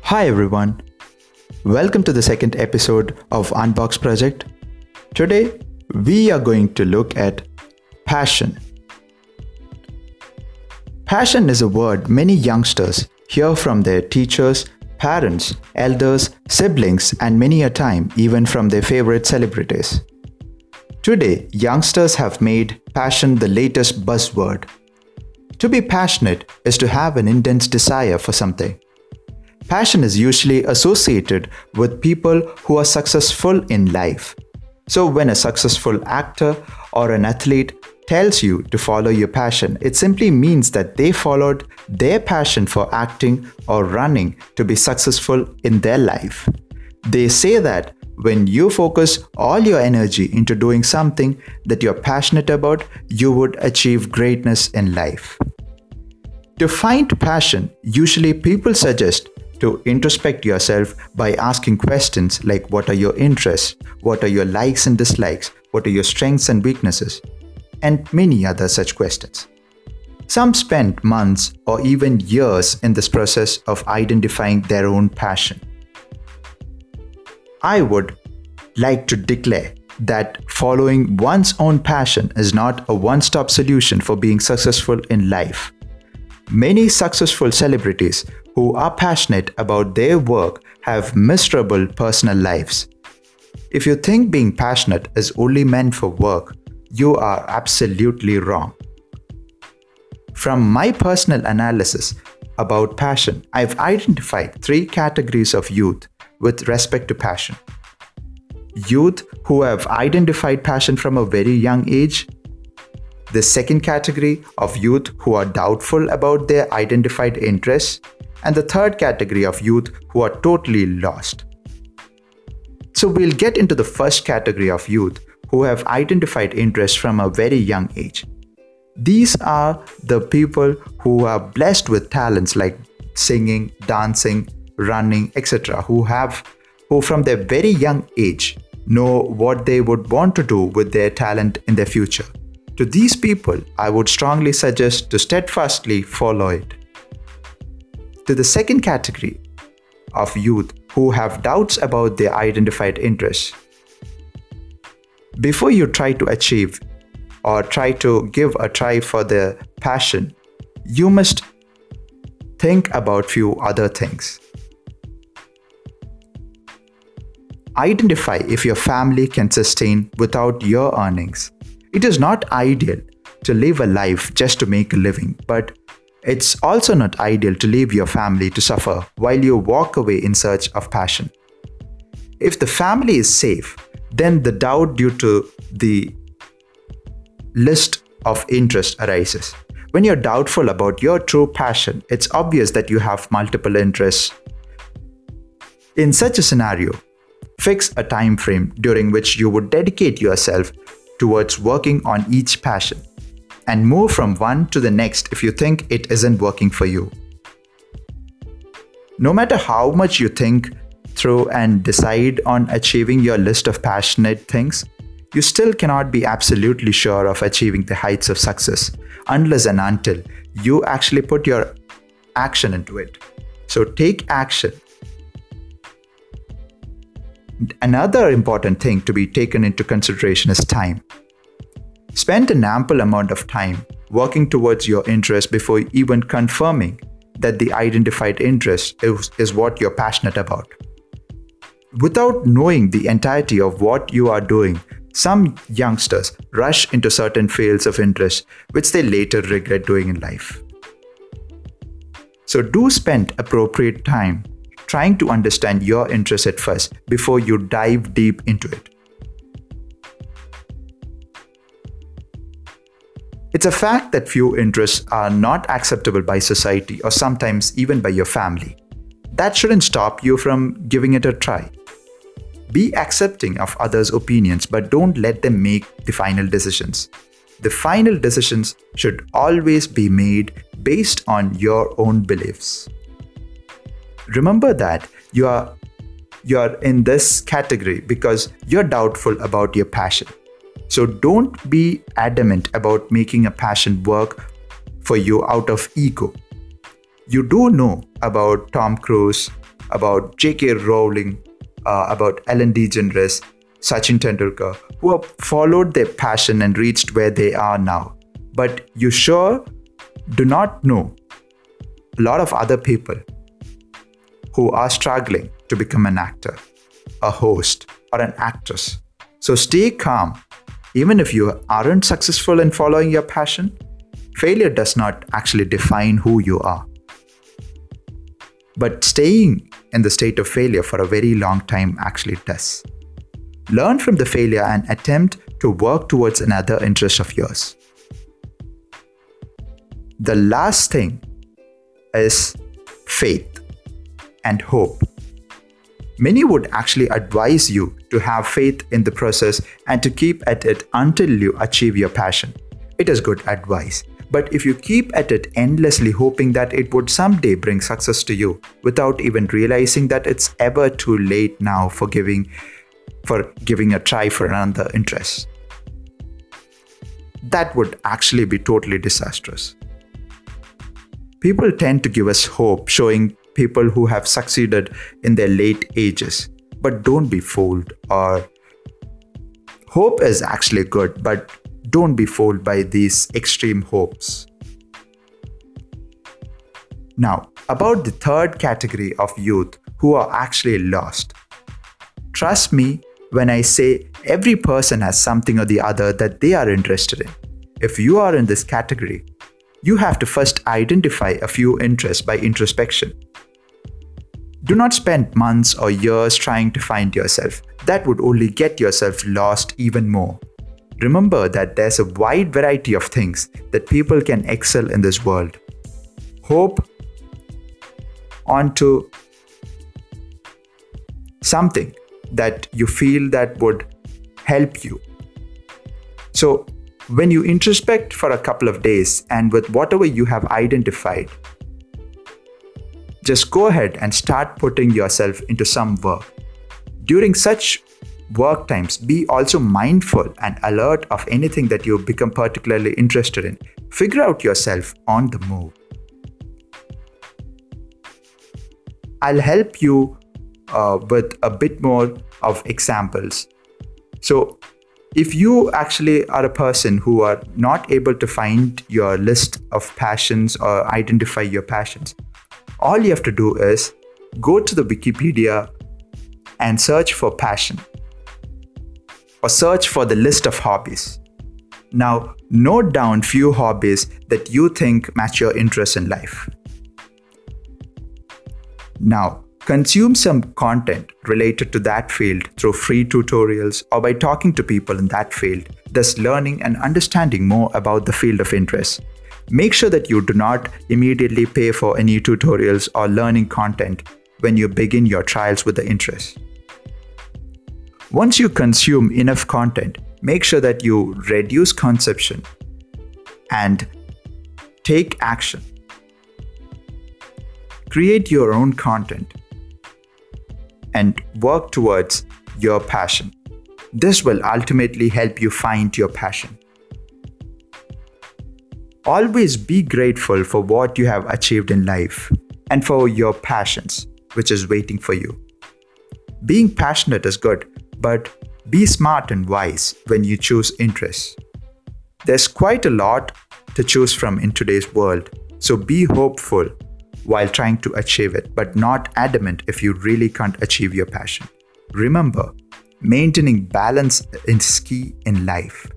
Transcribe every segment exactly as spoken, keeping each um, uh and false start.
Hi everyone, welcome to the second episode of Unbox Project. Today we are going to look at passion. Passion is a word many youngsters hear from their teachers, parents, elders, siblings, and many a time even from their favorite celebrities. Today, youngsters have made passion the latest buzzword. To be passionate is to have an intense desire for something. Passion is usually associated with people who are successful in life. So when a successful actor or an athlete tells you to follow your passion, it simply means that they followed their passion for acting or running to be successful in their life. They say that when you focus all your energy into doing something that you're passionate about, you would achieve greatness in life. To find passion, usually people suggest to introspect yourself by asking questions like what are your interests, what are your likes and dislikes, what are your strengths and weaknesses, and many other such questions. Some spend months or even years in this process of identifying their own passion. I would like to declare that following one's own passion is not a one-stop solution for being successful in life. Many successful celebrities who are passionate about their work have miserable personal lives. If you think being passionate is only meant for work, you are absolutely wrong. From my personal analysis about passion, I've identified three categories of youth with respect to passion. Youth who have identified passion from a very young age. The second category of youth who are doubtful about their identified interests. And the third category of youth who are totally lost. So we'll get into the first category of youth who have identified interests from a very young age. These are the people who are blessed with talents like singing, dancing, running, et cetera, who have, who from their very young age know what they would want to do with their talent in their future. To these people, I would strongly suggest to steadfastly follow it. To the second category of youth who have doubts about their identified interests. Before you try to achieve or try to give a try for their passion, you must think about few other things. Identify if your family can sustain without your earnings. It is not ideal to live a life just to make a living, but it's also not ideal to leave your family to suffer while you walk away in search of passion. If the family is safe, then the doubt due to the list of interest arises. When you're doubtful about your true passion, it's obvious that you have multiple interests. In such a scenario, fix a time frame during which you would dedicate yourself towards working on each passion, and move from one to the next if you think it isn't working for you. No matter how much you think through and decide on achieving your list of passionate things, you still cannot be absolutely sure of achieving the heights of success unless and until you actually put your action into it. So take action. Another important thing to be taken into consideration is time. Spend an ample amount of time working towards your interest before even confirming that the identified interest is, is what you're passionate about. Without knowing the entirety of what you are doing, some youngsters rush into certain fields of interest which they later regret doing in life. So do spend appropriate time trying to understand your interest at first before you dive deep into it. It's a fact that few interests are not acceptable by society or sometimes even by your family. That shouldn't stop you from giving it a try. Be accepting of others' opinions, but don't let them make the final decisions. The final decisions should always be made based on your own beliefs. Remember that you are, you are in this category because you're doubtful about your passion. So don't be adamant about making a passion work for you out of ego. You do know about Tom Cruise, about J K Rowling, uh, about Ellen DeGeneres, Sachin Tendulkar, who have followed their passion and reached where they are now. But you sure do not know a lot of other people who are struggling to become an actor, a host, or an actress. So stay calm. Even if you aren't successful in following your passion, failure does not actually define who you are. But staying in the state of failure for a very long time actually does. Learn from the failure and attempt to work towards another interest of yours. The last thing is faith and hope. Many would actually advise you to have faith in the process and to keep at it until you achieve your passion. It is good advice. But if you keep at it endlessly hoping that it would someday bring success to you without even realizing that it's ever too late now for giving, for giving a try for another interest, that would actually be totally disastrous. People tend to give us hope, showing people who have succeeded in their late ages. But don't be fooled. Or hope is actually good, but don't be fooled by these extreme hopes. Now, about the third category of youth who are actually lost. Trust me when I say every person has something or the other that they are interested in. If you are in this category, you have to first identify a few interests by introspection. Do not spend months or years trying to find yourself. That would only get yourself lost even more. Remember that there's a wide variety of things that people can excel in this world. Hope onto something that you feel that would help you. So when you introspect for a couple of days and with whatever you have identified, just go ahead and start putting yourself into some work. During such work times, be also mindful and alert of anything that you become particularly interested in. Figure out yourself on the move. I'll help you uh, with a bit more of examples. So if you actually are a person who are not able to find your list of passions or identify your passions, all you have to do is go to the Wikipedia and search for passion or search for the list of hobbies. Now, note down few hobbies that you think match your interests in life. Now, consume some content related to that field through free tutorials or by talking to people in that field, thus learning and understanding more about the field of interest. Make sure that you do not immediately pay for any tutorials or learning content when you begin your trials with the interest. Once you consume enough content, make sure that you reduce consumption and take action. Create your own content and work towards your passion. This will ultimately help you find your passion. Always be grateful for what you have achieved in life and for your passions, which is waiting for you. Being passionate is good, but be smart and wise when you choose interests. There's quite a lot to choose from in today's world, so be hopeful while trying to achieve it, but not adamant if you really can't achieve your passion. Remember, maintaining balance is key in life.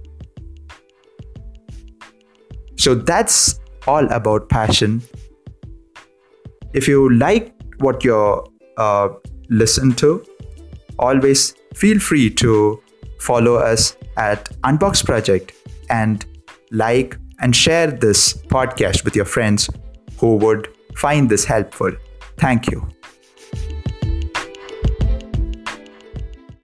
So that's all about passion. If you like what you uh, listen to, always feel free to follow us at Unbox Project and like and share this podcast with your friends who would find this helpful. Thank you.